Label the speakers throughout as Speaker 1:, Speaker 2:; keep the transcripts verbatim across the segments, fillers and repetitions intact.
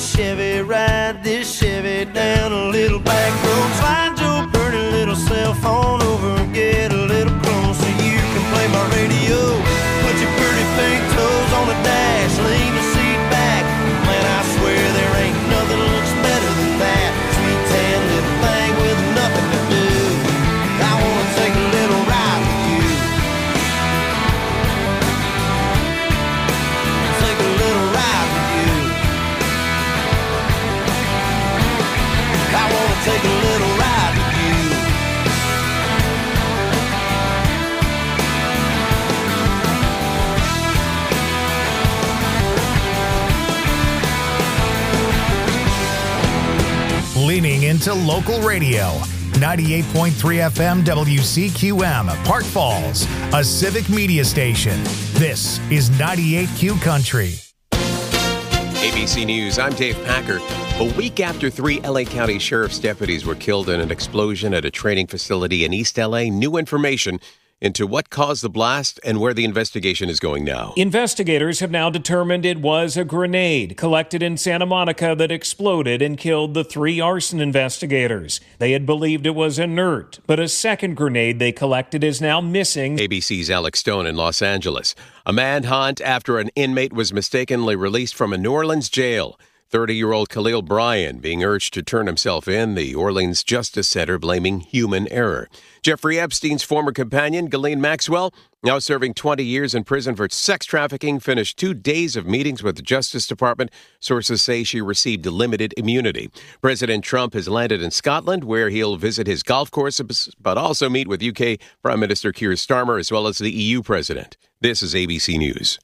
Speaker 1: Chevy, ride this Chevy down a little back road. Slide your pretty little cell phone over and get a little close so you can play my radio. Put your pretty pink toes on the dash, lean the seat back. Man, I swear there ain't nothing looks better than that. Sweet tan little thing with nothing to do. I wanna take a little ride with you. Take a little ride with you. I wanna take a little ride with you.
Speaker 2: Leaning into local radio. ninety-eight point three F M W C Q M, Park Falls, a civic media station. This is ninety-eight Q Country.
Speaker 3: A B C News, I'm Dave Packer. A week after three L A County Sheriff's deputies were killed in an explosion at a training facility in East L A, new information into what caused the blast and where the investigation is going now.
Speaker 4: Investigators have now determined it was a grenade collected in Santa Monica that exploded and killed the three arson investigators. They had believed it was inert, but a second grenade they collected is now missing.
Speaker 3: A B C's Alex Stone in Los Angeles. A manhunt after an inmate was mistakenly released from a New Orleans jail. thirty-year-old Khalil Bryan being urged to turn himself in, the Orleans Justice Center blaming human error. Jeffrey Epstein's former companion, Ghislaine Maxwell, now serving twenty years in prison for sex trafficking, finished two days of meetings with the Justice Department. Sources say she received limited immunity. President Trump has landed in Scotland, where he'll visit his golf courses, but also meet with U K Prime Minister Keir Starmer, as well as the E U president. This is A B C News.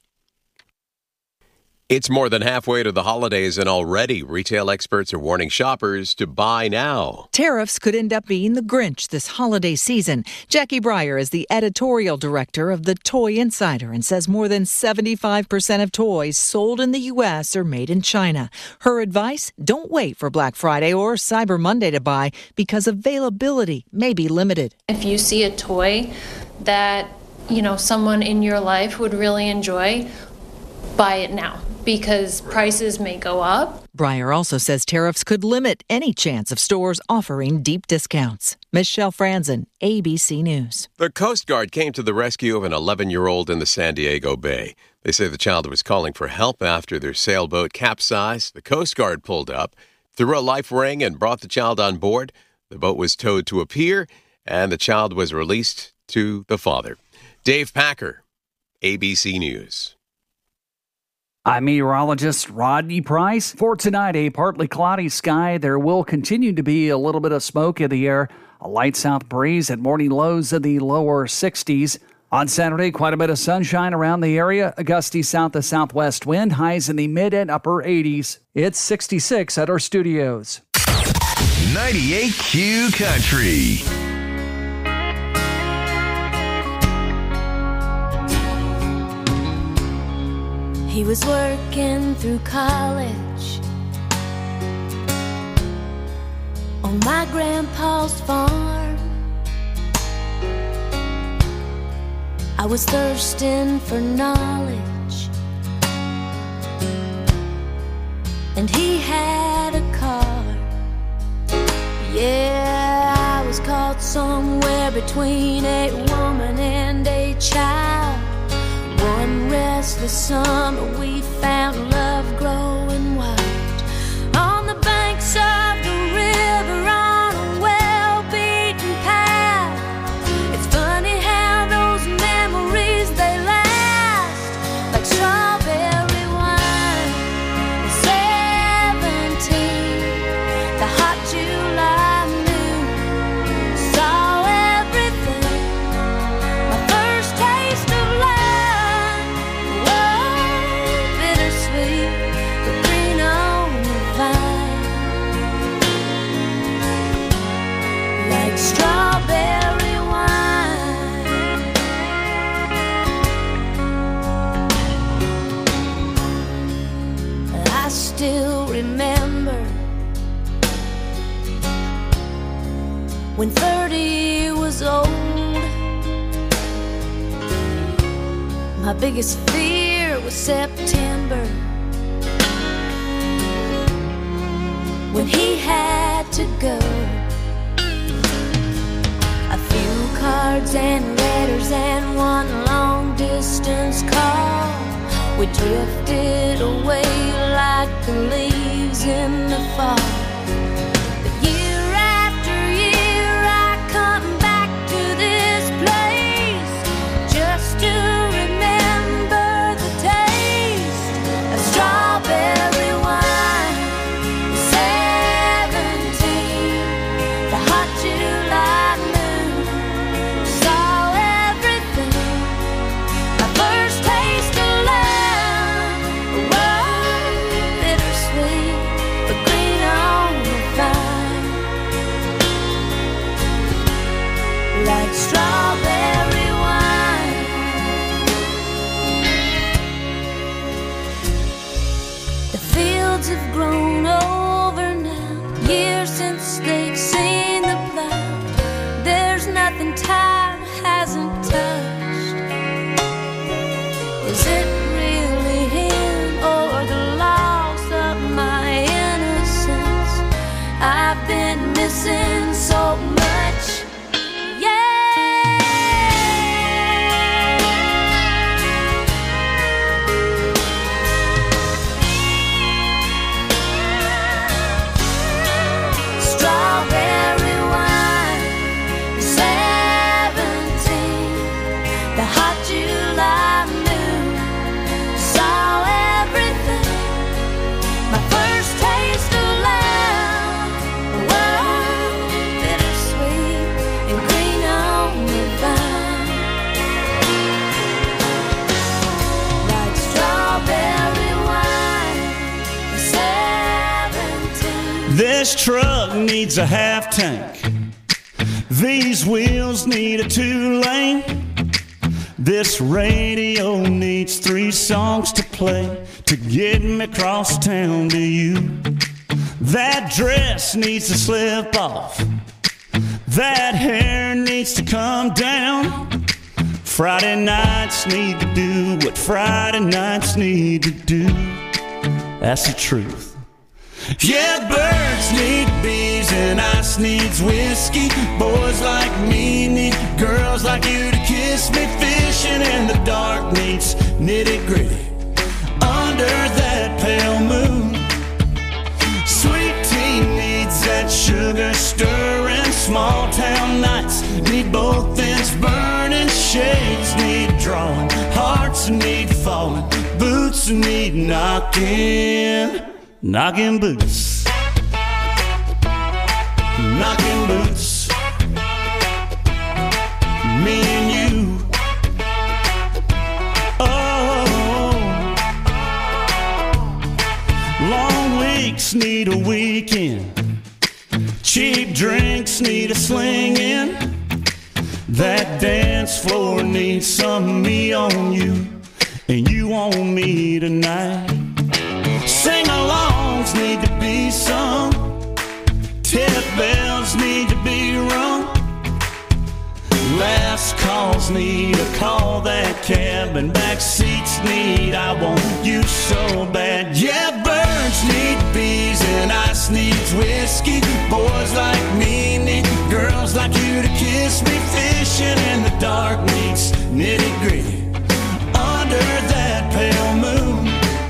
Speaker 3: It's more than halfway to the holidays, and already retail experts are warning shoppers to buy now.
Speaker 5: Tariffs could end up being the Grinch this holiday season. Jackie Breyer is the editorial director of the Toy Insider and says more than seventy-five percent of toys sold in the U S are made in China. Her advice, don't wait for Black Friday or Cyber Monday to buy because availability may be limited.
Speaker 6: If you see a toy that, you know, someone in your life would really enjoy, buy it now, because prices may go up.
Speaker 5: Breyer also says tariffs could limit any chance of stores offering deep discounts. Michelle Franzen, A B C News.
Speaker 3: The Coast Guard came to the rescue of an eleven-year-old in the San Diego Bay. They say the child was calling for help after their sailboat capsized. The Coast Guard pulled up, threw a life ring, and brought the child on board. The boat was towed to a pier, and the child was released to the father. Dave Packer, A B C News.
Speaker 7: I'm meteorologist Rodney Price. For tonight, a partly cloudy sky. There will continue to be a little bit of smoke in the air. A light south breeze at morning lows in the lower sixties. On Saturday, quite a bit of sunshine around the area. A gusty south to southwest wind. Highs in the mid and upper eighties. It's sixty-six at our studios.
Speaker 8: ninety-eight Q Country.
Speaker 9: He was working through college on my grandpa's farm. I was thirsting for knowledge, and he had a car. Yeah, I was caught somewhere between a woman and a child. One restless summer we found love growing wild on the banks of the river on a well-beaten path. It's funny how those memories, they last like strawberry wine. Seventeen, the hot July noon, saw everything. My first taste of love. Strawberry wine. I still remember when thirty was old. My biggest fear was September. We drifted away like the leaves in the fall. But year after year I come back to this place just to remember the taste of strawberry wine. Seventeen, the hot July moon, saw everything. My first taste of love was bittersweet, but green on the vine, like strawberry wine. The fields have grown over now, years since they've seen the plow. There's nothing time hasn't touched. Is it really him or the loss of my innocence? I've been missing so much. Strawberry wine, seventeen, the hot July moon, saw everything. My first taste of love was bittersweet and green on the vine, like strawberry wine, seventeen.
Speaker 10: This truck needs a half tank. These wheels need a two-lane. This radio needs three songs to play to get me across town to you. That dress needs to slip off. That hair needs to come down. Friday nights need to do what Friday nights need to do. That's the truth. Yeah, birds need bees and ice needs whiskey. Boys like me need girls like you to kiss me. Fishing in the dark needs nitty gritty under that pale moon. Sweet tea needs that sugar stirring. Small town nights need both ends burning. Shades need drawing, hearts need falling, boots need knocking. Knocking boots, knocking boots, me and you. Oh, long weeks need a weekend. Cheap drinks need a slinging. That dance floor needs some me on you, and you on me tonight. Sing-alongs need to be sung. Tip bells need to be rung. Last calls need a call that cab, and back seats need I want you so bad. Yeah, birds need bees and ice needs whiskey. Boys like me need girls like you to kiss me. Fishing in the dark needs nitty gritty under that pale moon.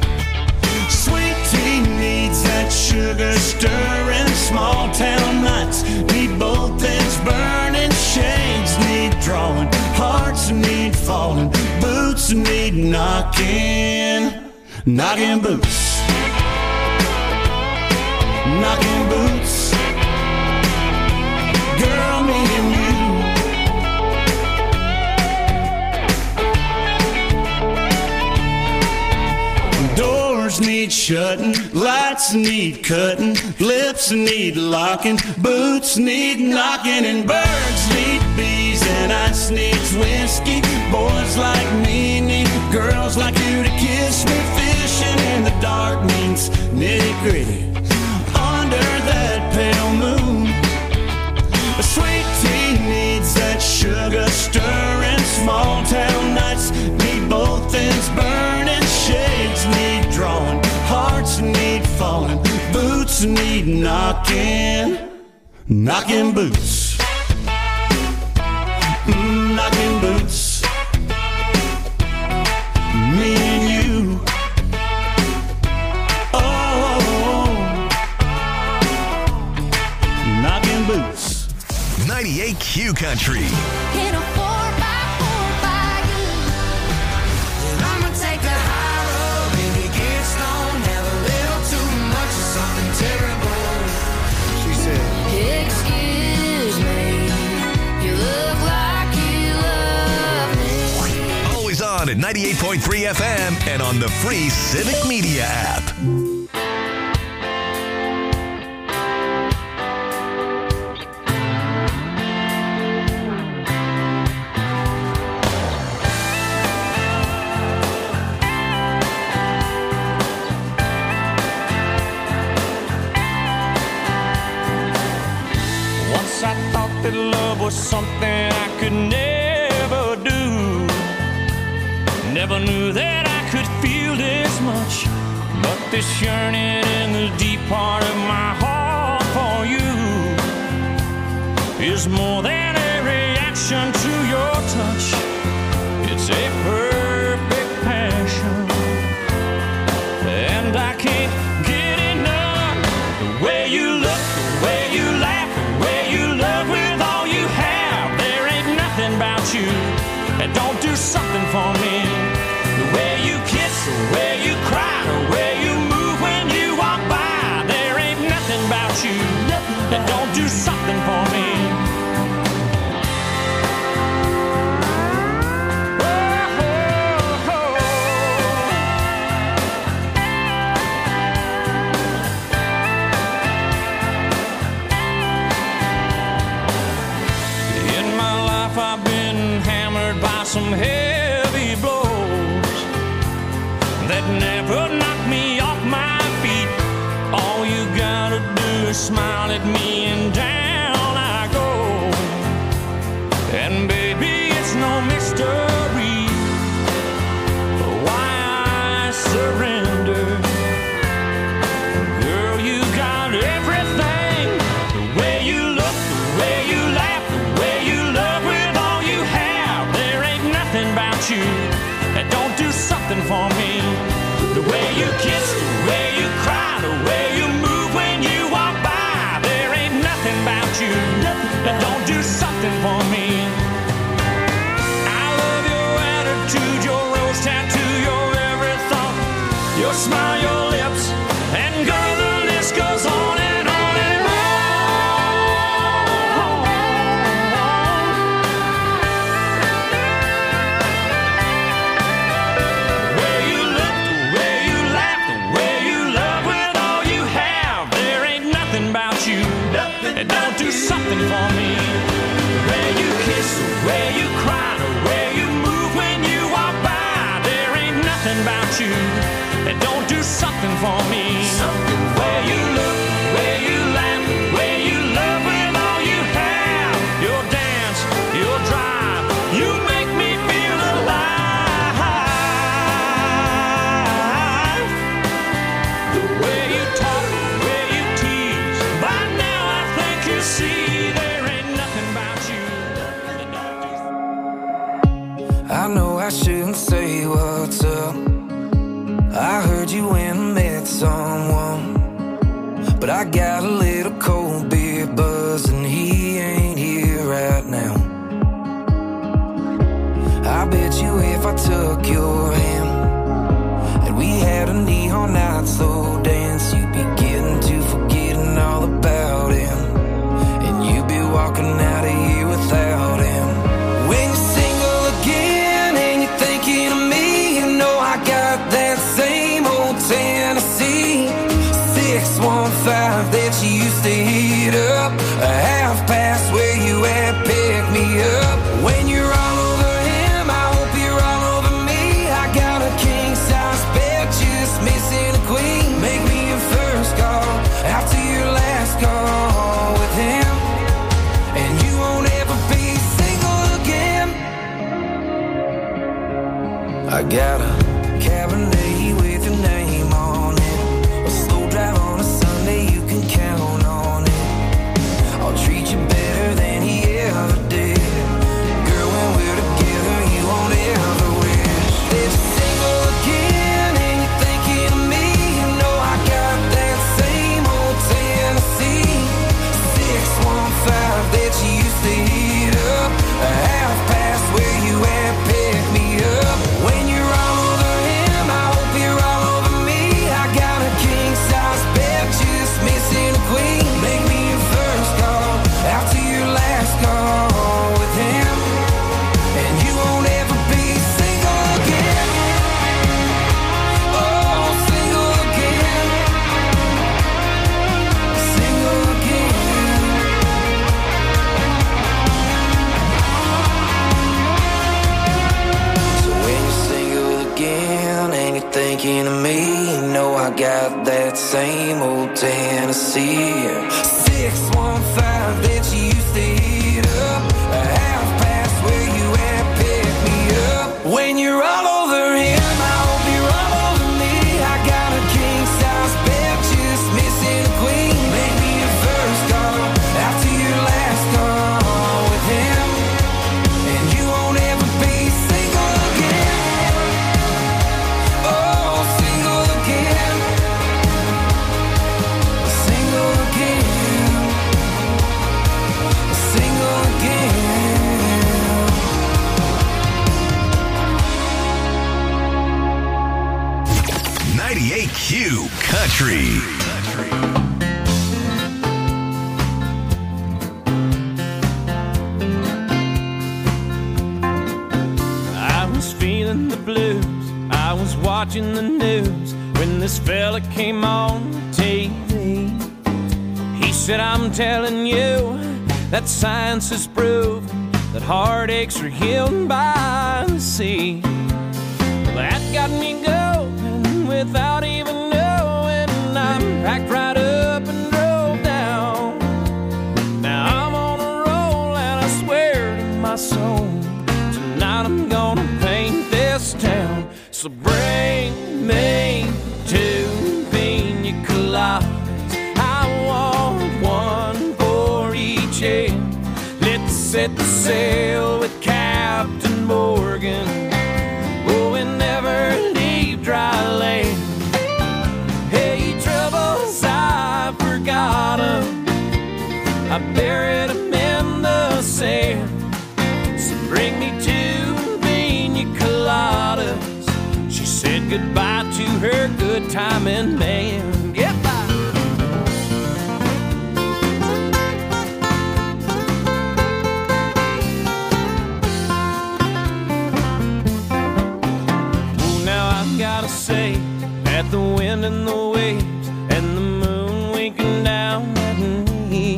Speaker 10: Sugar stirring, small town nights need both ends burning. Shades need drawing, hearts need falling, boots need knocking. Knocking boots, knocking boots, girl, me and you. Doors need shutting, lights need cutting, lips need locking, boots need knocking, and birds need bees and ice needs whiskey. Boys like me need girls like you to kiss me. Fishing in the dark means nitty gritty under that pale moon. A sweet tea needs that sugar stirring. Small town nights need both ends burning. Shades need drawing, hearts need falling, boots need knocking. Knocking boots, mm, knocking boots, me and you.
Speaker 8: Q Country.
Speaker 9: In a four by four by you.
Speaker 1: And I'ma take the high road, maybe get stoned, have a little too much of something terrible. She said,
Speaker 9: Excuse me, you look like you love me.
Speaker 8: Always on at ninety-eight point three F M and on the free Civic Media app.
Speaker 10: Once I thought that love was something I could never do. Never knew that I could feel this much. But this yearning in the deep part of my heart for you is more than a reaction to your touch. It's a perfect passion, and I can't get enough. The way you look, the way you laugh, the way you love with all you have. There ain't nothing about you that don't do something for me. The way you kiss, the way you cry, the way you move when you walk by. There ain't nothing about you that don't do something for me. In my life I've been hammered by some heavy blows that never knocked me off my feet. All you gotta do is smile at me and down I go. And baby, it's no mystery why I surrender. Girl, you got everything. The way you look, the way you laugh, the way you love with all you have. There ain't nothing about you that don't do something for me. The way you kiss, the way you cry, the way you move when you walk by. There ain't nothing about you that don't do something for me. I love your attitude, your rose tattoo, your every thought, your smile, your lips, and girl, the list goes on and on and on. The way you look, the way you laugh, the way you love with all you have. There ain't nothing about you that don't do something for me. The way you kiss, the way you cry, the way you move when you walk by. There ain't nothing about you that don't do something for me. The way you look, the way you laugh, the way you love with all you have. Your dance, your drive, you make me feel alive. The way you talk, the way you tease. By now I think you see there ain't nothing about you that don't do.
Speaker 11: I know I shouldn't say what's up. I heard you went and met someone, but I got a little cold beer buzz and he ain't here right now. I bet you if I took your hand and we had a neon night slow dance, you'd be getting to forgetting all about him, and you'd be walking out of here without him. When you're single again and you're thinking of me, you know I got that same old Tennessee six one five that you used to heat up, a half past where you at, pick me up. When you're all over him, I hope you're all over me. I got a king size bed, just missing a queen. Make me your first call after your last call with him, and you won't ever be single again. I got a Cabernet with your name on it, a slow drive on a Sunday, you can count on it. I'll treat you better than he ever did. Girl, when we're together, you won't ever wish. If you're single again and you're thinking of me, you know I got that same old Tennessee six one five that you used to hear talking to me. You know I got that same old Tennessee. six one five that you used to hit up, a half past where you at, pick me up. When you're all over him, I hope you're all over me. I got a king size bed, just missing a queen. Make me your first call after your last call with him, and you won't ever be single again. Oh, single again, single again, single again.
Speaker 8: ninety-eight Q Country.
Speaker 12: I was feeling the blues, I was watching the news when this fella came on T V. He said, I'm telling you that science has proven that heartaches are healed by the sea. Well, that got me going without even knowing. I packed right up and drove down. Now I'm on a roll and I swear to my soul, tonight I'm gonna paint this town. So bring me two pina coladas, I want one for each head. Let's set the sail with Captain Morgan, oh, and never leave dry land. Hey, troubles, I forgot 'em, I buried 'em in the sand. So bring me two pina coladas. She said goodbye to her good timing man. Goodbye. Oh, now I've gotta say that the wind and the waves and the moon winking down at me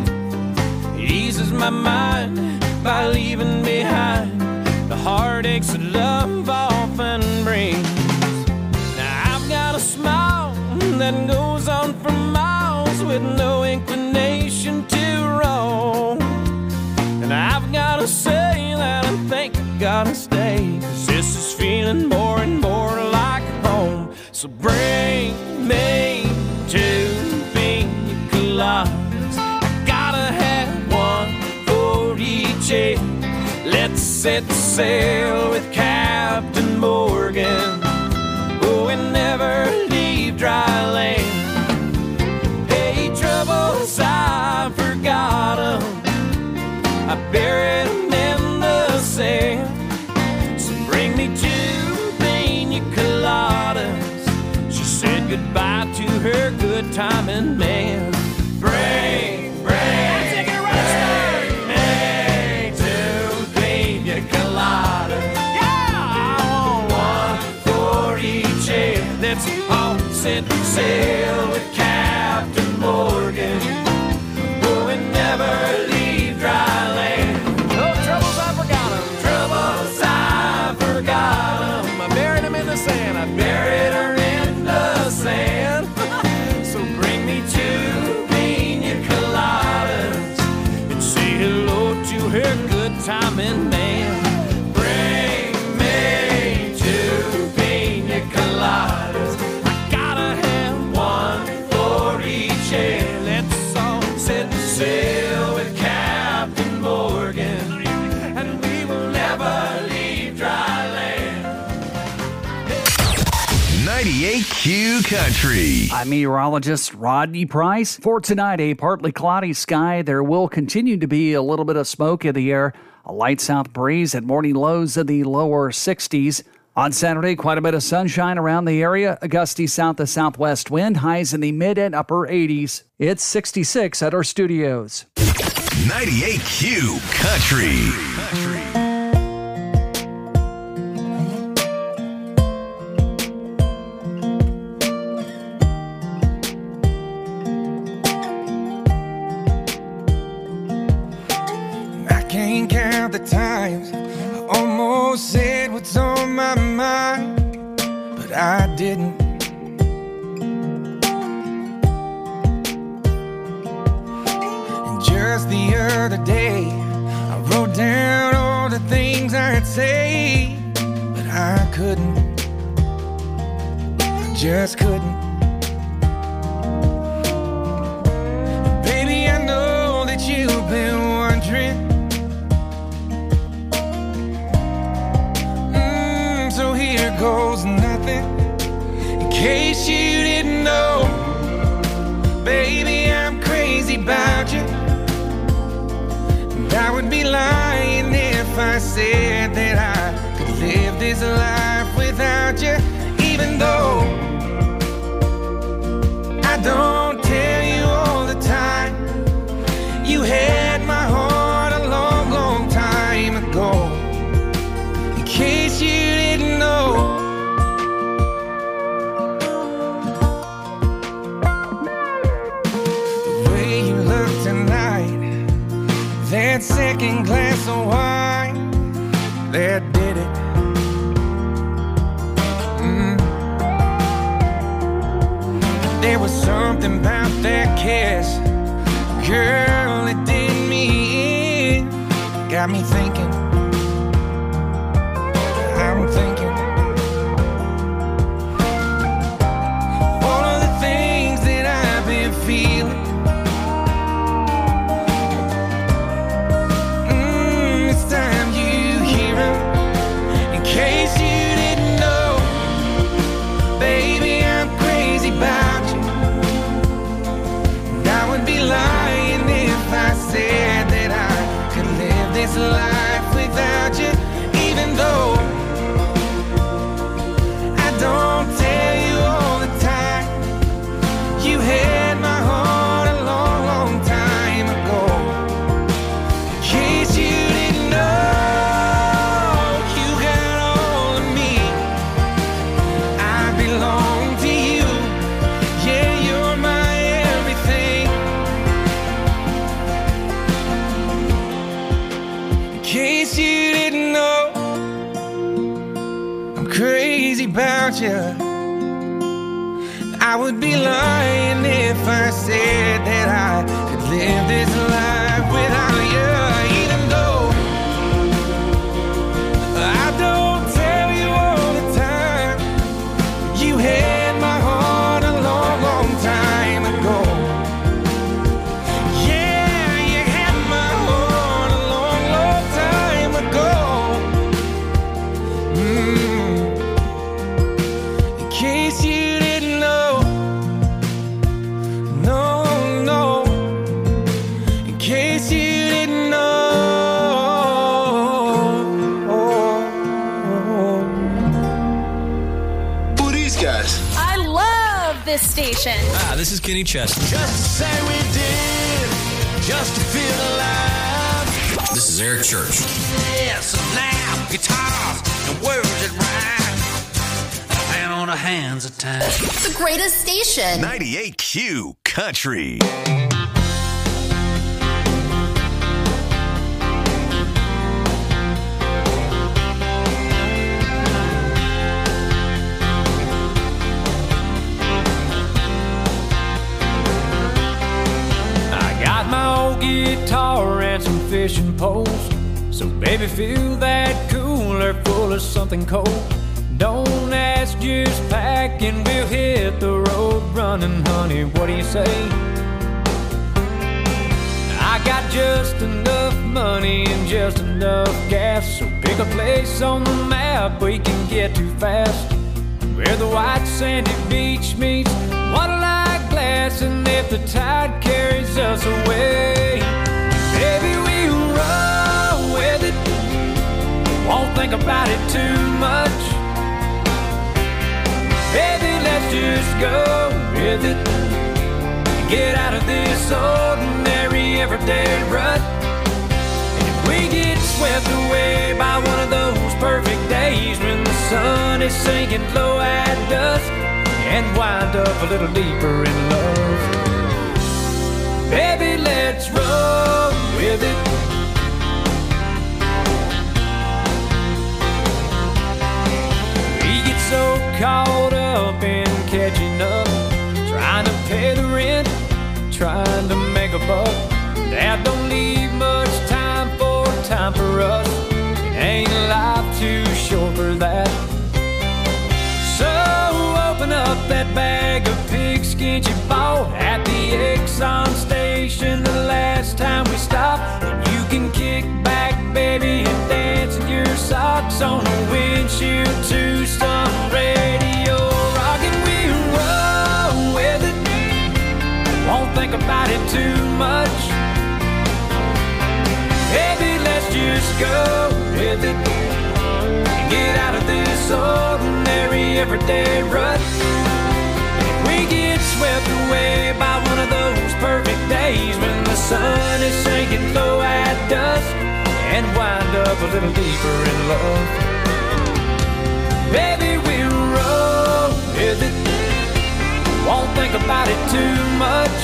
Speaker 12: eases my mind by leaving behind the heartaches that love often brings. Now I've got a smile that goes on for miles with no inclination to roam. And I've gotta say that I think I gotta stay, 'cause this is feeling more and more like home. So bring me two pina coladas, I gotta have one for each head. Let's set sail with Captain Morgan, oh, and never leave dry land. Hey, troubles, I forgot 'em, I buried 'em in the sand. So bring me two pina coladas. She said goodbye to her good timing man. Bring, bring, take it right, bring me two pina coladas. Yeah, I want one for each head. Let's all set sail with Captain Morgan, oh, and never leave dry land. Oh, troubles, I forgot 'em. Troubles, I forgot 'em. I buried 'em in the sand. I buried her in the sand. So bring me two pina coladas and say hello to her good timing man. Bring me two pina coladas, I gotta have one for each head. Let's all set sail with Captain Morgan, and we will never leave dry land.
Speaker 8: ninety-eight Q Country.
Speaker 7: I'm meteorologist Rodney Price. For tonight, a partly cloudy sky. There will continue to be a little bit of smoke in the air. A light south breeze at morning lows in the lower sixties. On Saturday, quite a bit of sunshine around the area. A gusty south to southwest wind. Highs in the mid and upper eighties. It's sixty-six at our studios.
Speaker 8: ninety-eight Q Country. Country.
Speaker 11: Can't count the times I almost said what's on my mind, but I did. didn't. And just the other day, I wrote down all the things I'd say, but I couldn't. I just couldn't. Baby, I know that you've been wondering. Mm, so here goes nothing. In case you didn't know, baby, I'm crazy about you. And I would be lying if I said that I could live this life without you. Even though I don't tell you all the time, you had my heart a long, long time ago. In case you didn't know. The way you look tonight, that second glass of wine, that did it. Mm. There was something about that kiss, girl, it did me in. Got me thinking, I'm thinking all of the things that I've been feeling. Mm, it's time you hear them. In case you didn't know, baby, I'm crazy about you. And I would be lying if I said that I could live this life without you. Even though I don't tell you all the time, you had my heart a long, long time ago. In case you didn't know, you got all of me. I belong to you. Yeah, you're my everything. In case you didn't know, I'm crazy about you. I would be lying if I said that I could live this life without you. Even though I don't tell you all the time, you had my heart a long, long time ago. Yeah, you had my heart a long, long time ago. Mm. In case you didn't know, no, no. In case you didn't know.
Speaker 8: Who are these guys?
Speaker 13: I love this station.
Speaker 14: Ah, this is Kenny Chesney.
Speaker 1: Just to say we did, just to feel alive.
Speaker 14: This is Eric Church.
Speaker 15: Yes, now, guitars and words that rhyme. And on the hands of time.
Speaker 13: The greatest station.
Speaker 8: ninety-eight Q Country.
Speaker 12: I got my old guitar and some fishing poles. So baby, fill that cooler full of something cold. Don't ask, just pack and we'll hit the road running, honey. What do you say? I got just enough money and just enough gas. So pick a place on the map we can get to fast, where the white sandy beach meets water-like glass. And if the tide carries us away, baby, we'll roll with it. Won't think about it too much. Baby, let's just go with it. Get out of this ordinary everyday rut. And if we get swept away by one of those perfect days when the sun is sinking low at dusk, and wind up a little deeper in love, baby, let's roll with it. We get so caught up up and catching up, trying to pay the rent, trying to make a buck. Dad don't leave much time for time for us. Ain't life too short for that? So open up that bag of pigskin you bought at the Exxon station the last time we stopped. And you can kick back, baby, and dance in your socks on the windshield to some radio rock, and we'll roll with it. Won't think about it too much. Baby, let's just go with it and get out of this ordinary everyday rut. If we get swept away by one of those perfect days when the sun is sinking low at dusk, and wind up a little deeper in love, baby, we'll roll with it. Won't think about it too much.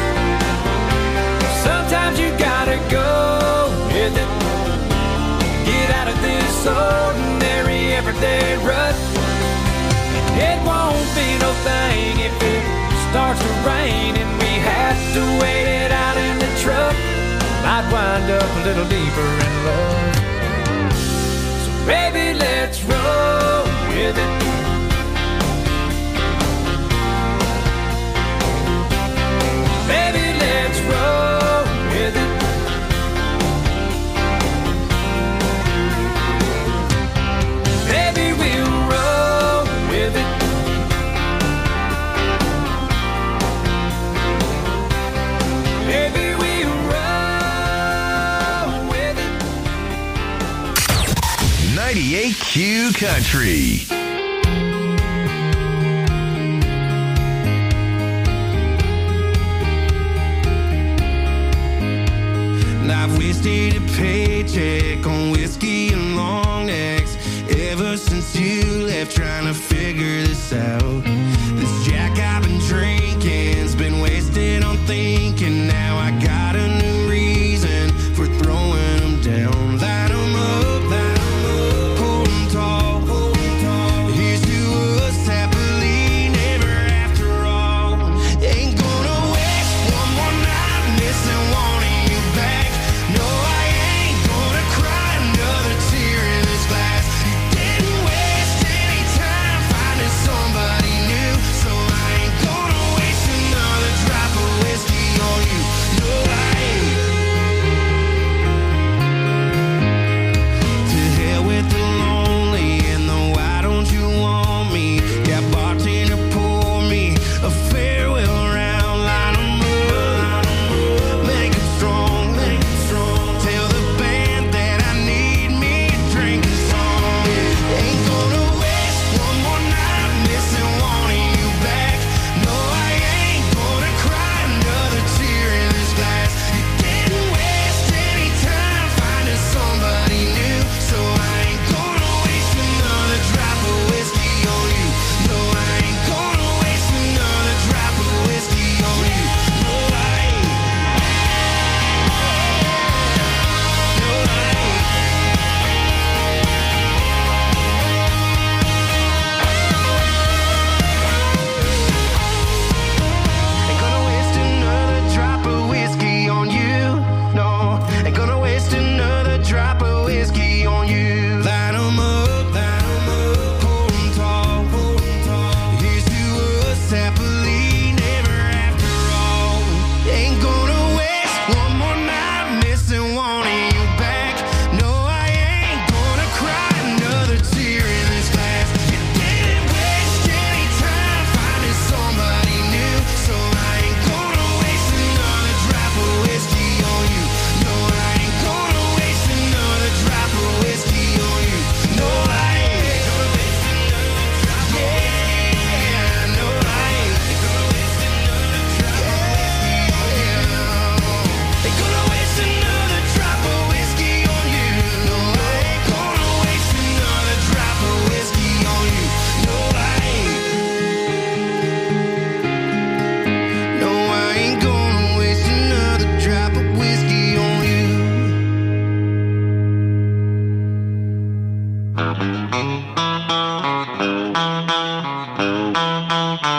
Speaker 12: Sometimes you gotta go with it. Get out of this ordinary everyday rut. It won't be no thing if it starts to rain and we have to wait it out in the truck. Might wind up a little deeper in love. So baby, let's roll with it. Baby, let's roll with it. Baby, we'll roll with it. Baby, we'll roll with it.
Speaker 8: ninety-eight Q Country.
Speaker 16: I've wasted a paycheck on whiskey and long necks ever since you left, trying to figure this out. This Jack I've been drinking's been wasted on thinking. Now I got a new reason for throwing them down. Light them up, light them up, hold them tall, hold them tall. Here's to us happily never after all. Ain't gonna waste one more night missing one of you back. No, I ain't gonna cry.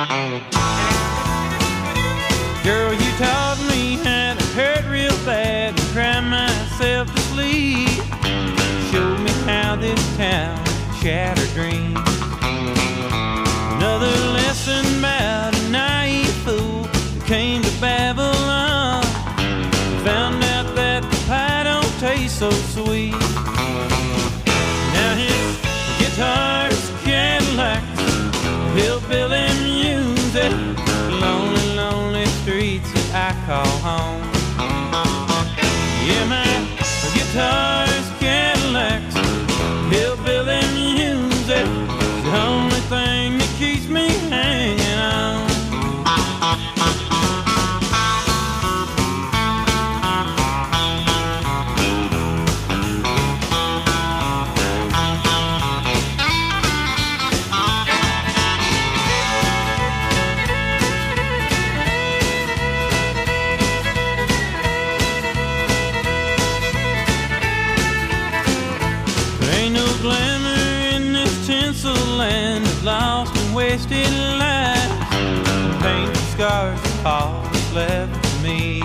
Speaker 12: Girl, you taught me how to hurt real bad and cry myself to sleep. Showed me how this town shattered dreams. Another lesson about a naive fool who came to Babylon. Found out that the pie don't taste so sweet. Now his guitar's Cadillacs, hillbilly music, lonely, lonely streets that I call home. Yeah, my guitar's Cadillacs, hillbilly music, the only thing that keeps me hanging on. Land of lost and wasted lives, paint scars of all that's left for me.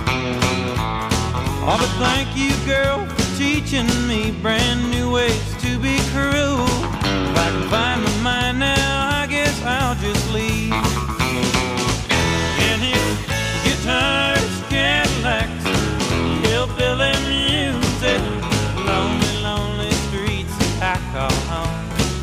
Speaker 12: Oh, but thank you, girl, for teaching me brand new ways to be cruel. If I can find my mind now, I guess I'll just leave. And his guitars, Cadillacs, hillbilly music, lonely, lonely streets that I call home.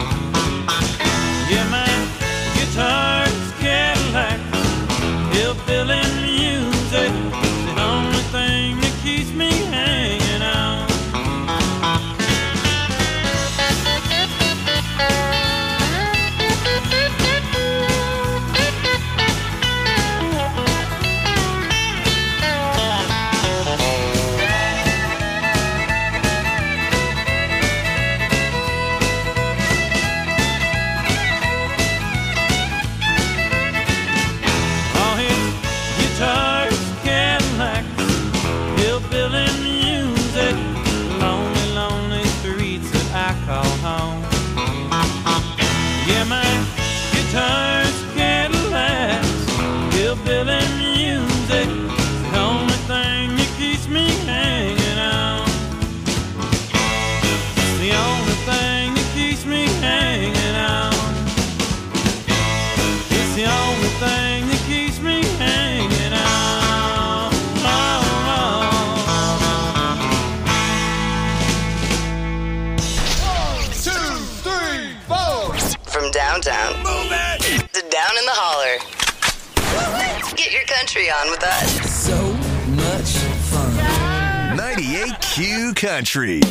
Speaker 12: Yeah, my guitar's Cadillacs, hillbilly music, the only thing that keeps me hanging on. Guitars, Cadillacs, hillbilly music, the only thing that keeps me hanging on. The only thing that keeps me hanging on. It's the only thing that keeps me hanging on.
Speaker 17: One, two, three, four. From downtown to down in the holler. Get your country on with us.
Speaker 11: So much fun.
Speaker 8: ninety-eight Q Country.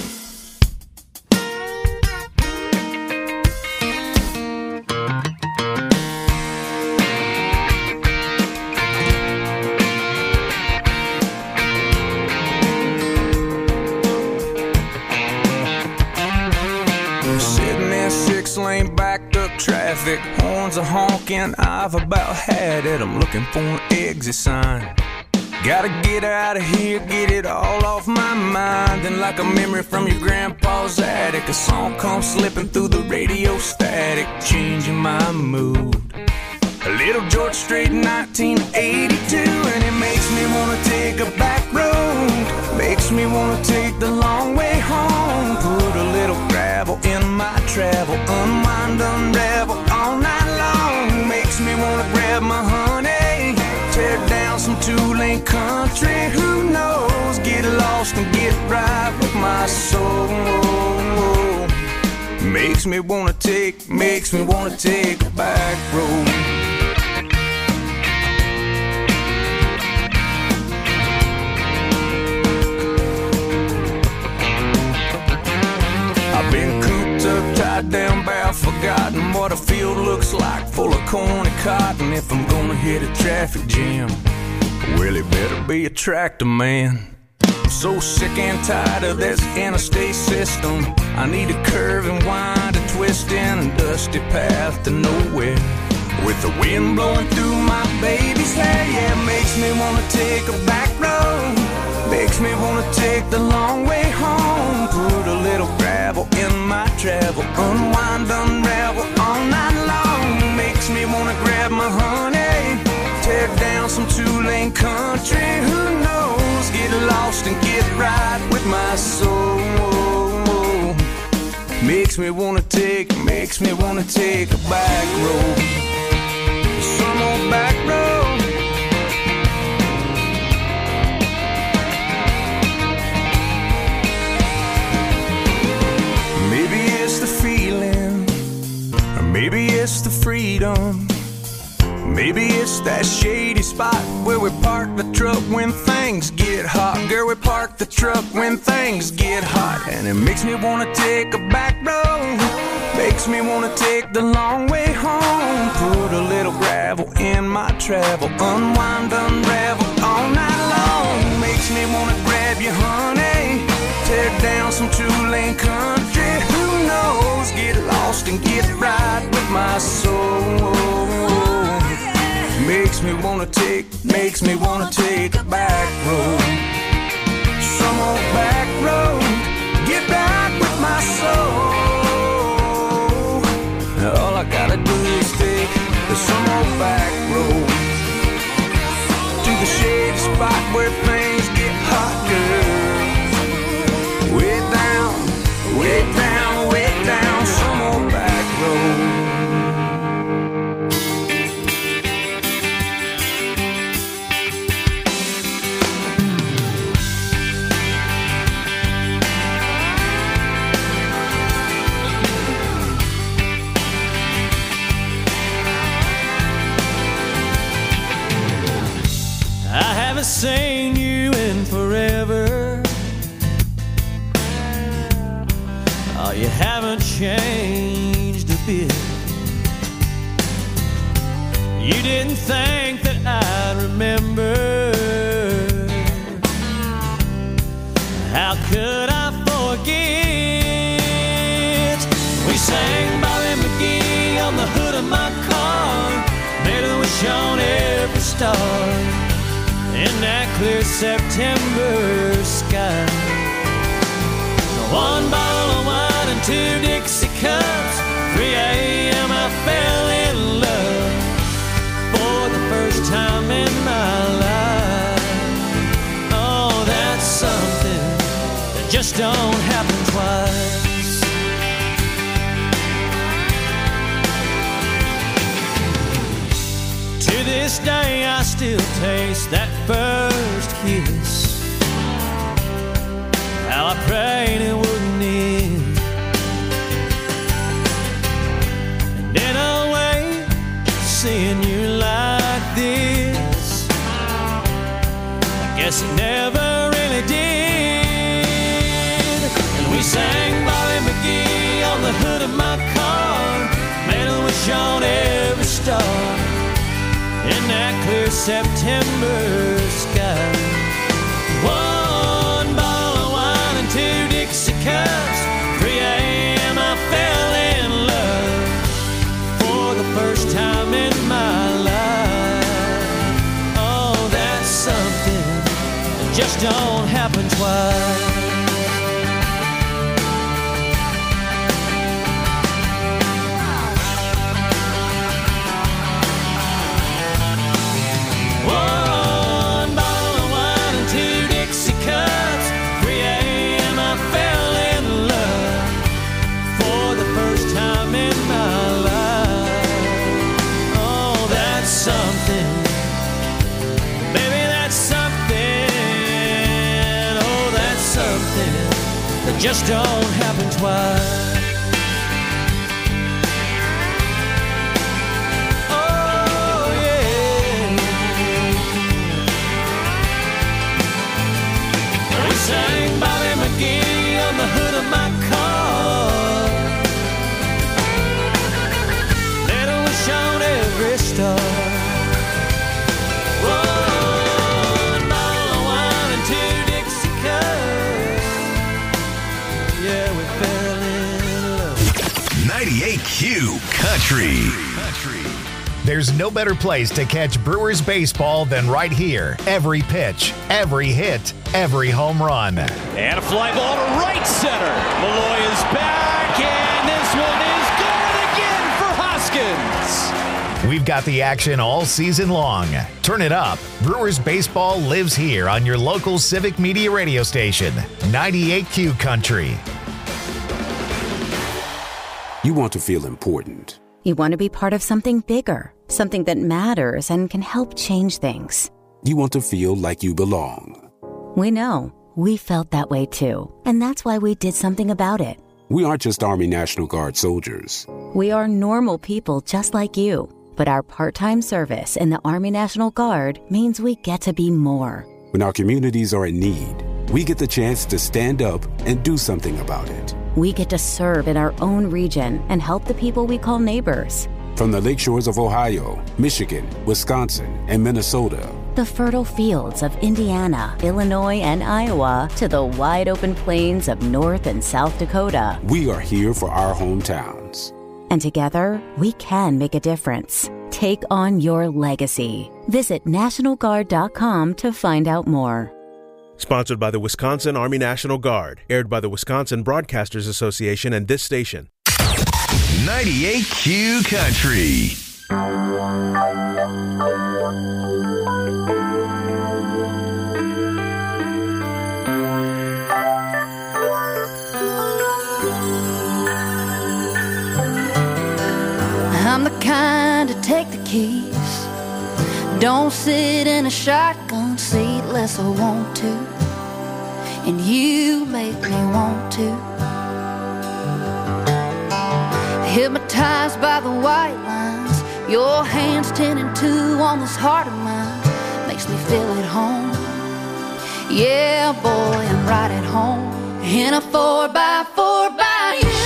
Speaker 11: Sitting in six-lane backed up traffic, horns are honking, I've about had it. I'm looking for an exit sign. Gotta get out of here, get it all off my mind. Then like a memory from your grandpa's attic, a song comes slipping through the radio static, changing my mood. A little George Strait nineteen eighty-two, and it makes me wanna take a back road, makes me wanna take the long way home. Put a little gravel in my travel, unwind, unravel all night long. Makes me wanna grab my honey, tear down some two-lane country. Who knows, get lost and get right with my soul. Makes me wanna take, makes me wanna take a back road. I've been cooped up, tied down, bow, forgotten what a field looks like, full of corn and cotton. If I'm gonna hit a traffic jam, well, it better be a tractor man. I'm so sick and tired of this interstate system. I need a curve and wind, a twist in a dusty path to nowhere, with the wind blowing through my baby's hair. Yeah, it makes me wanna take a back road, makes me wanna take the long way home. Put a little gravel in my travel, unwind, unravel all night long. Makes me wanna grab my tear down some two-lane country. Who knows? Get lost and get right with my soul. Makes me wanna take, makes me wanna take a back road. Some old back road. Maybe it's the feeling, or maybe it's the freedom. Maybe it's that shady spot where we park the truck when things get hot. Girl, we park the truck when things get hot. And it makes me wanna take a back road. Makes me wanna take the long way home. Put a little gravel in my travel. Unwind, unravel all night long. Makes me wanna grab you, honey. Tear down some two-lane country. Who knows? Get lost and get right with my soul. Makes me wanna take, makes me wanna take a back road. Some old back road. Get back with my soul. All I gotta do is take some old back road to the shady spot where things get hot, girl. Way down, way down, way down, some old back road.
Speaker 12: I haven't seen you in forever. Oh, you haven't changed a bit. You didn't think that I'd remember. How could I forget? We sang Bobby McGee on the hood of my car. Made a wish on every star in that clear September sky. One bottle of wine and two Dixie cups. three a.m. I fell in love for the first time in my life. Oh, that's something that just don't happen twice. To this day I still taste that first kiss. How I prayed it wouldn't end. And in a way, seeing you like this, I guess it never really did. And we sang Bobby McGee on the hood of my car. Made a wish on every star in that clear September sky. One bottle of wine and two Dixie cups. three a.m. I fell in love for the first time in my life. Oh, that's something that just don't happen twice. Just don't happen twice. Oh yeah. We sang Bobby McGee on the hood of my car. Made a wish on every star.
Speaker 8: ninety-eight Q Country. Country.
Speaker 2: There's no better place to catch Brewers baseball than right here. Every pitch, every hit, every home run.
Speaker 18: And a fly ball to right center. Malloy is back, and this one is good again for Hoskins.
Speaker 2: We've got the action all season long. Turn it up. Brewers baseball lives here on your local Civic Media radio station, ninety-eight Q Country.
Speaker 19: You want to feel important.
Speaker 20: You want to be part of something bigger, something that matters and can help change things.
Speaker 19: You want to feel like you belong.
Speaker 20: We know. We felt that way too. And that's why we did something about it.
Speaker 19: We aren't just Army National Guard soldiers.
Speaker 20: We are normal people just like you. But our part-time service in the Army National Guard means we get to be more.
Speaker 19: When our communities are in need, we get the chance to stand up and do something about it.
Speaker 20: We get to serve in our own region and help the people we call neighbors.
Speaker 19: From the lake shores of Ohio, Michigan, Wisconsin, and Minnesota.
Speaker 20: The fertile fields of Indiana, Illinois, and Iowa to the wide open plains of North and South Dakota.
Speaker 19: We are here for our hometowns.
Speaker 20: And together, we can make a difference. Take on your legacy. Visit National Guard dot com to find out more.
Speaker 21: Sponsored by the Wisconsin Army National Guard. Aired by the Wisconsin Broadcasters Association and this station.
Speaker 8: ninety-eight Q Country.
Speaker 9: I'm the kind to take the keys. Don't sit in a shotgun seat unless I want to. And you make me want to. Hypnotized by the white lines, your hands ten and two on this heart of mine. Makes me feel at home. Yeah, boy, I'm right at home. In a four by four by you.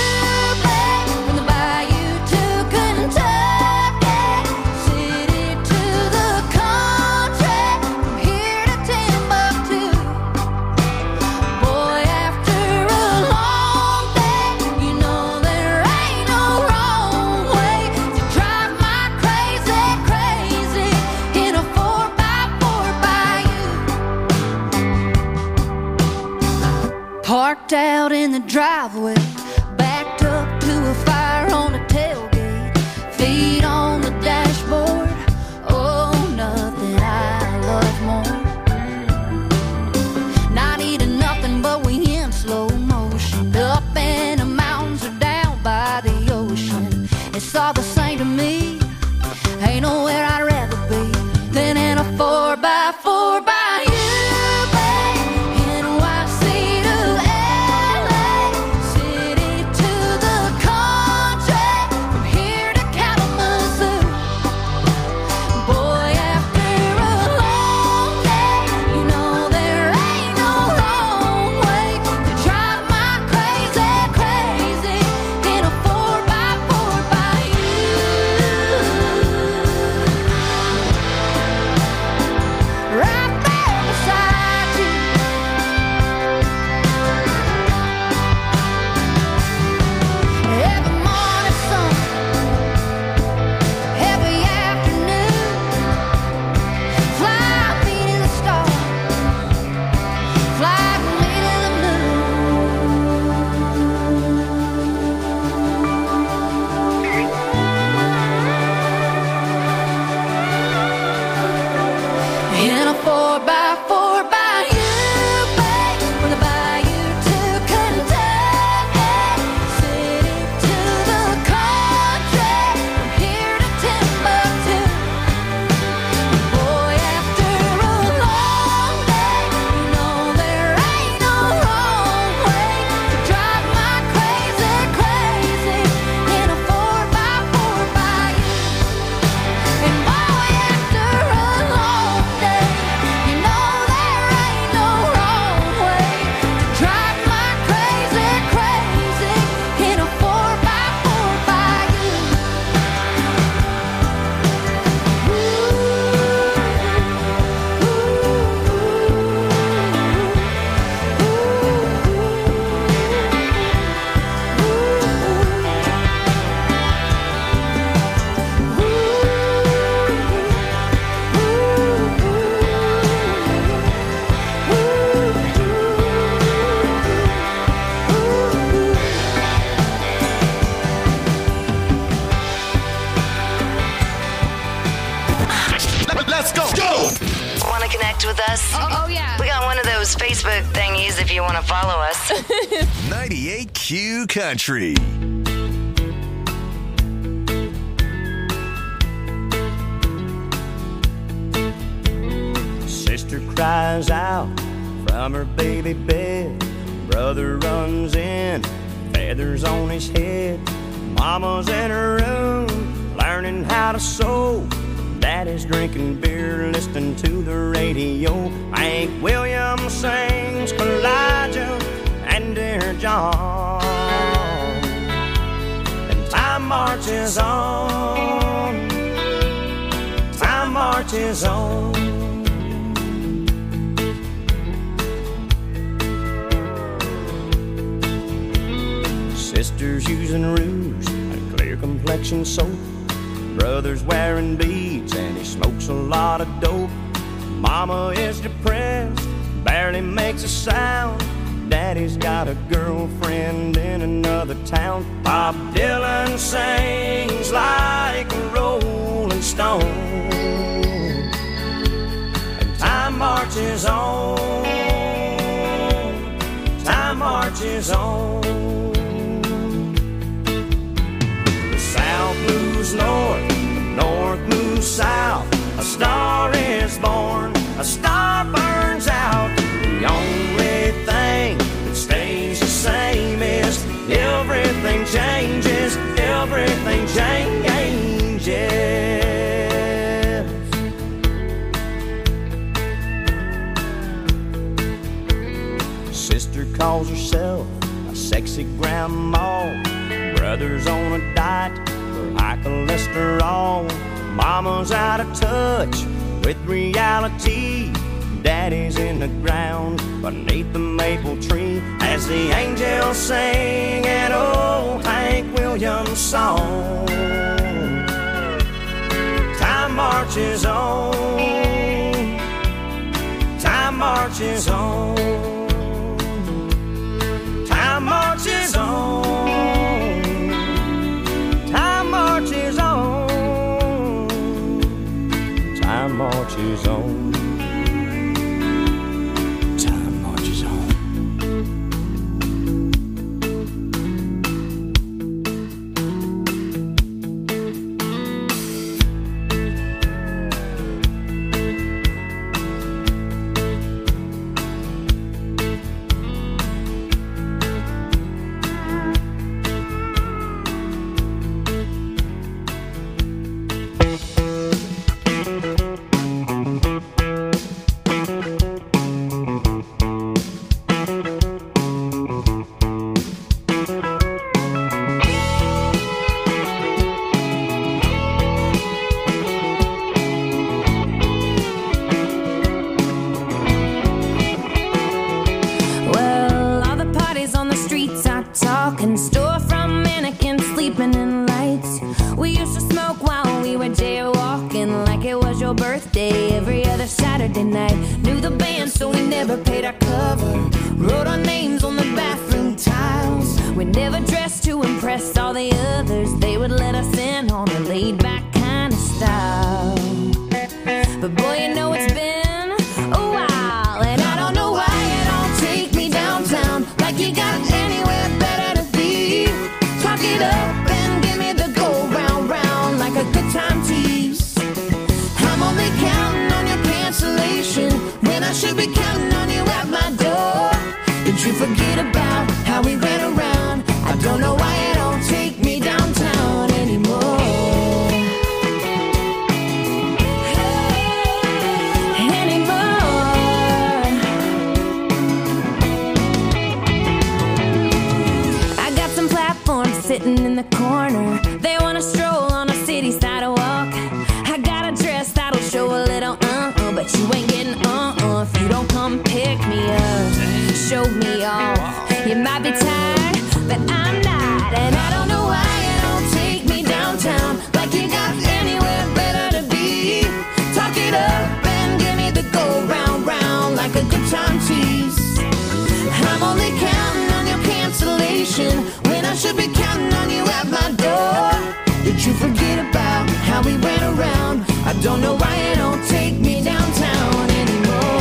Speaker 9: Parked out in the driveway, backed up to a fire on the tailgate, feet on the dashboard. Oh, nothing I love more. Not eating nothing, but we in slow motion. Up in the mountains or down by the ocean. It's all the same to me. Ain't nowhere I'd rather be than in a four by four by you. N Y C to L A,
Speaker 1: Let's go. Go.
Speaker 17: Want to connect with us?
Speaker 13: Oh, oh, yeah.
Speaker 17: We got one of those Facebook thingies if you want to follow us.
Speaker 8: ninety-eight Q Country.
Speaker 1: Sister cries out from her baby bed. Brother runs in, feathers on his head. Mama's in her room, learning how to sew. Daddy's drinking beer, listening to the radio. Hank Williams sings Elijah and Dear John. And time marches on, time marches on. Sister's using rouge and clear complexion soap. Brother's wearing beads and he smokes a lot of dope. Mama is depressed, barely makes a sound. Daddy's got a girlfriend in another town. Bob Dylan sings like a rolling stone. And time marches on, time marches on. South moves north, north moves south. A star is born, a star burns out. The only thing that stays the same is everything changes, everything changes. Sister calls herself a sexy grandma. Brother's on a diet for high cholesterol. Mama's out of touch with reality. Daddy's in the ground beneath the maple tree as the angels sing an old Hank Williams song. Time marches on, time marches on, time marches on. Time marches on, time marches on, time marches on.
Speaker 9: Talking storefront mannequins sleeping in lights. We used to smoke while we were jaywalking like it was your birthday every other Saturday night. Knew the band so we never paid our cover. Wrote our names on the bathroom tiles. We never dressed to impress all the others. They would let us in on a laid back kind of style. But boy, you know it's been a while, and I don't know why you don't take me downtown like you got anywhere better to be. Talk it up and give me the go round round like a good time tease. I'm only counting on your cancellation when I should be counting on you at my door. Did you forget about how we ran around? I don't know why you don't take me downtown anymore. Sitting in the corner, they wanna stroll on a city sidewalk. I got a dress that'll show a little uh-uh, but you ain't getting uh-uh if you don't come pick me up, show me off. You might be tired, but I'm not, and I don't know why you don't take me downtown like you got anywhere better to be. Talk it up and give me the go round round like a good time tease. I'm only counting on your cancellation when I should be counting on you at my door. Did you forget about how we ran around? I don't know why you don't don't take me downtown anymore.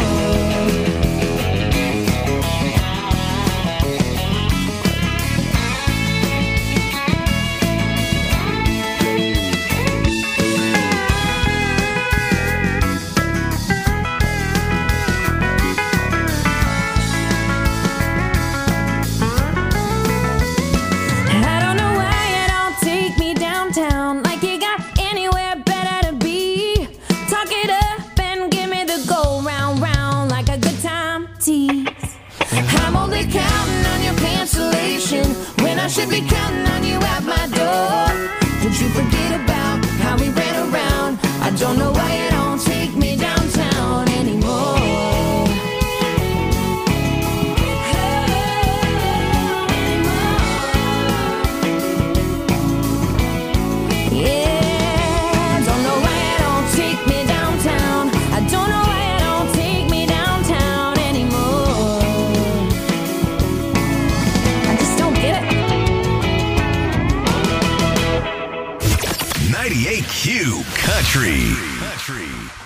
Speaker 9: I don't know why you don't take me downtown, like you got anywhere better to be. Talk it up and give me the go round round like a good time tease. I'm only counting on your cancellation when I should be counting on you at my door. Did you forget about how we ran around? I don't know why you don't take me downtown anymore. Yeah, don't know why you don't take me downtown. I don't know why you don't take me downtown anymore. I just don't get it.
Speaker 8: ninety-eight Q Country. Country.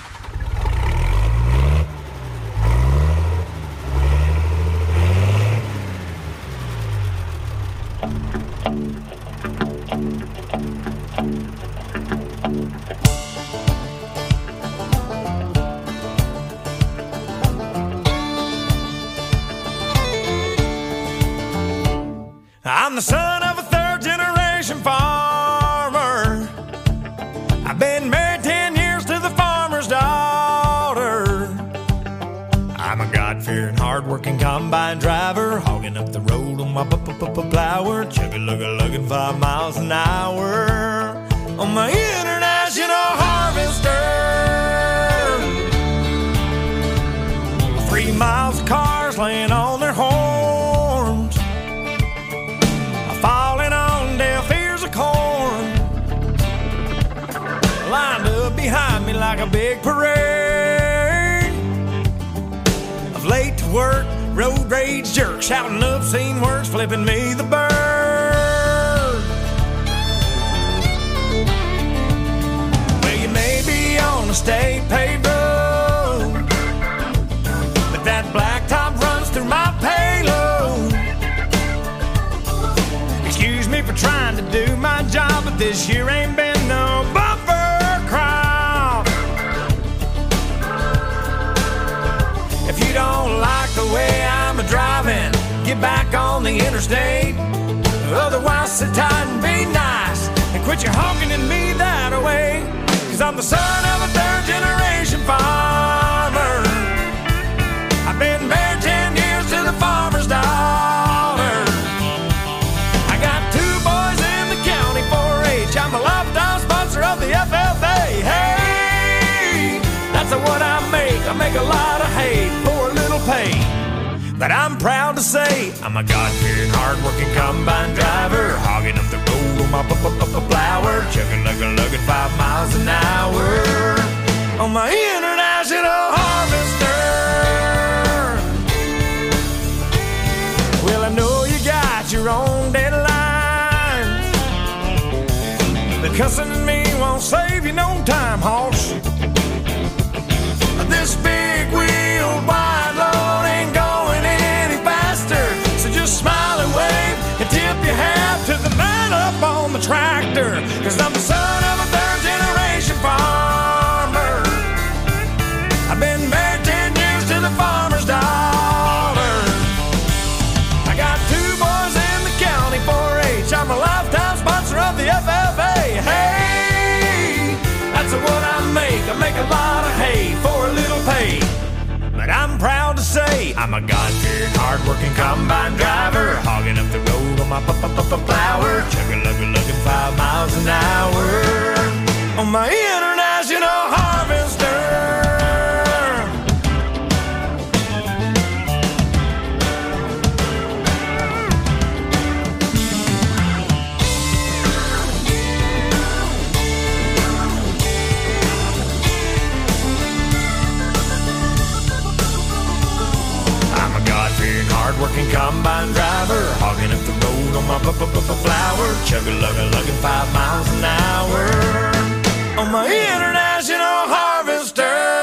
Speaker 1: I'm the son of a third generation farmer. I've been married ten years to the farmer's daughter. I'm a God-fearing, hard-working combine driver, hogging up the road on my plower, chugga-lugga-lugging five miles an hour on my international harvester. Three miles of cars laying on their horns, falling on deaf ears of corn, lined up behind me like a big parade of late to work, road rage jerks, shouting obscene words, flipping me the bird. Well, you may be on a state paved road, but that black top runs through my payload. Excuse me for trying to do my job, but this year ain't been no bumper crop. If you don't like the way I'm a-driving, get back on the interstate. Otherwise, sit tight and be nice and quit your honking at me that way. Cause I'm the son of a third-generation farmer. I've been married ten years to the farmer's daughter. I got two boys in the county four H. I'm a lifetime sponsor of the F F A. Hey, that's what I make. I make a lot of hay for a little pay. But I'm proud to say I'm a God-fearing, hard-working combine driver, hogging up the road on my plower, chugging-lugga-lugging five miles an hour on my international harvester. Well, I know you got your own deadlines, but cussing at me won't save you no time, hoss. This big-wheeled wide load ain't going any faster, so just smile and wave and tip your hat to the man up on the tractor. Cause I'm the son of a third-generation farmer. I've been married ten years to the farmer's daughter. I got two boys in the county four H. I'm a lifetime sponsor of the F F A. Hey, that's what I make. I make a lot of hay for a little pay. But I'm proud to say I'm a God-fearing, hard-working combine driver, hogging up the road on my plower, chugga-lugga-lugging five miles an hour on my international harvester. Hard-working combine driver, hogging up the road on my flower, chugga-lugga-lugging five miles an hour on my international harvester.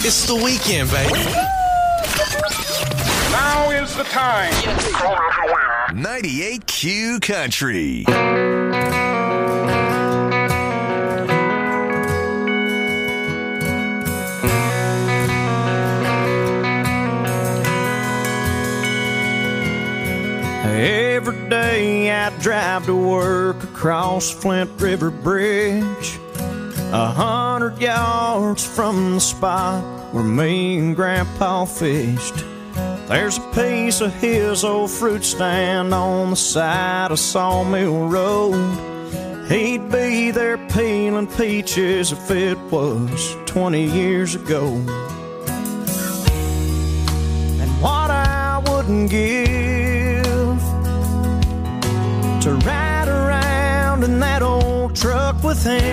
Speaker 4: It's the weekend, baby.
Speaker 22: Now is the time.
Speaker 8: ninety-eight Q Country.
Speaker 1: Every day I drive to work across Flint River Bridge, a hundred yards from the spot where me and Grandpa fished. There's a piece of his old fruit stand on the side of Sawmill Road. He'd be there peeling peaches if it was twenty years ago. And what I wouldn't give to ride around in that old truck with him.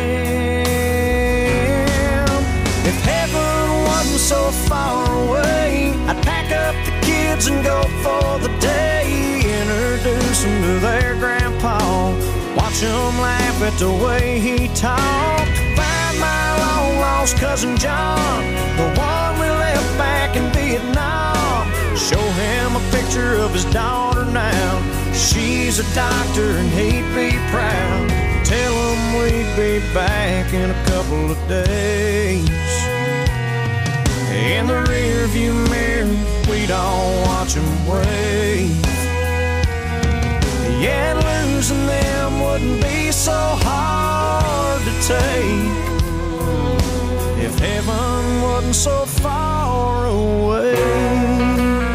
Speaker 1: If heaven wasn't so far away, I'd pack up the kids and go for the day. Introduce them to their grandpa, watch them laugh at the way he talked. Find my long-lost cousin John, the one we left back in Vietnam. Show him a picture of his daughter now. She's a doctor and he'd be proud. Tell him we'd be back in a couple of days. In the rearview mirror, we'd all watch him wave. Yeah, losing them wouldn't be so hard to take if heaven wasn't so far away.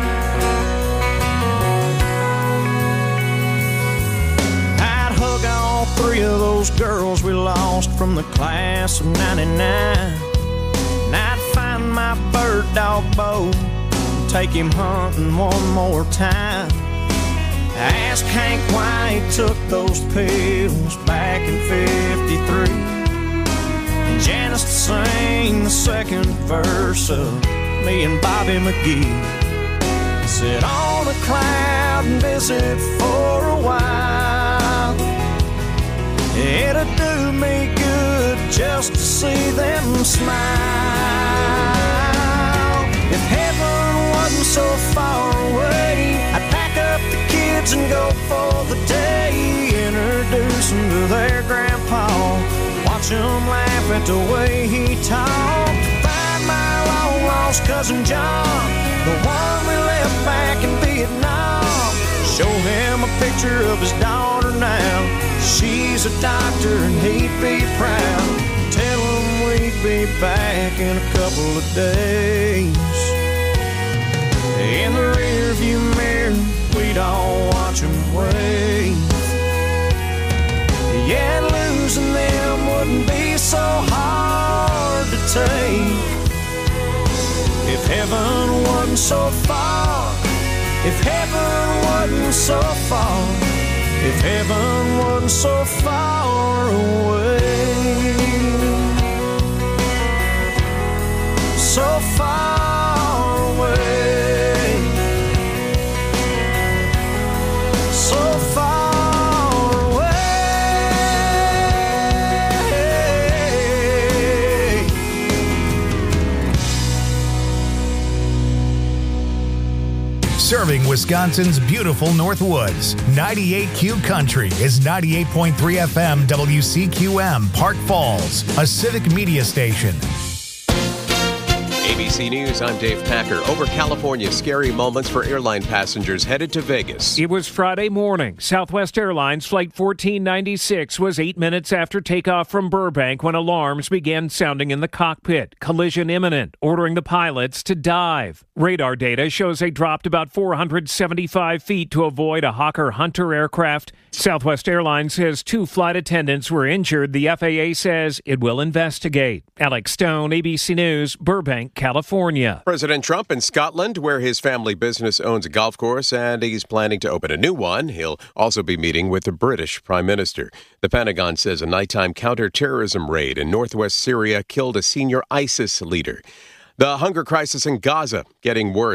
Speaker 1: Three of those girls we lost from the class of ninety-nine. And I'd find my bird dog Bo, take him hunting one more time. Ask Hank why he took those pills back in fifty-three. And Janice to sing the second verse of me and Bobby McGee. Sit on a cloud and visit for a while. It'd do me good just to see them smile. If heaven wasn't so far away, I'd pack up the kids and go for the day. Introduce them to their grandpa, watch them laugh at the way he talked. Find my long-lost cousin John, the one we left back in Vietnam. Show him a picture of his daughter now. She's a doctor and he'd be proud. Tell him we'd be back in a couple of days. In the rearview mirror, we'd all watch him wave. Yeah, losing them wouldn't be so hard to take if heaven wasn't so far. If heaven wasn't so far, if heaven wasn't so far away, so far away, so far away.
Speaker 2: Serving Wisconsin's beautiful Northwoods, ninety-eight Q Country is ninety-eight point three F M W C Q M, Park Falls, a civic media station.
Speaker 3: A B C News, I'm Dave Packer. Over California, scary moments for airline passengers headed to Vegas.
Speaker 23: It was Friday morning. Southwest Airlines Flight fourteen ninety-six was eight minutes after takeoff from Burbank when alarms began sounding in the cockpit. Collision imminent, ordering the pilots to dive. Radar data shows they dropped about four hundred seventy-five feet to avoid a Hawker Hunter aircraft. Southwest Airlines says two flight attendants were injured. The F A A says it will investigate. Alex Stone, A B C News, Burbank, California.
Speaker 3: President Trump in Scotland, where his family business owns a golf course, and he's planning to open a new one. He'll also be meeting with the British Prime Minister. The Pentagon says a nighttime counterterrorism raid in northwest Syria killed a senior ISIS leader. The hunger crisis in Gaza getting worse.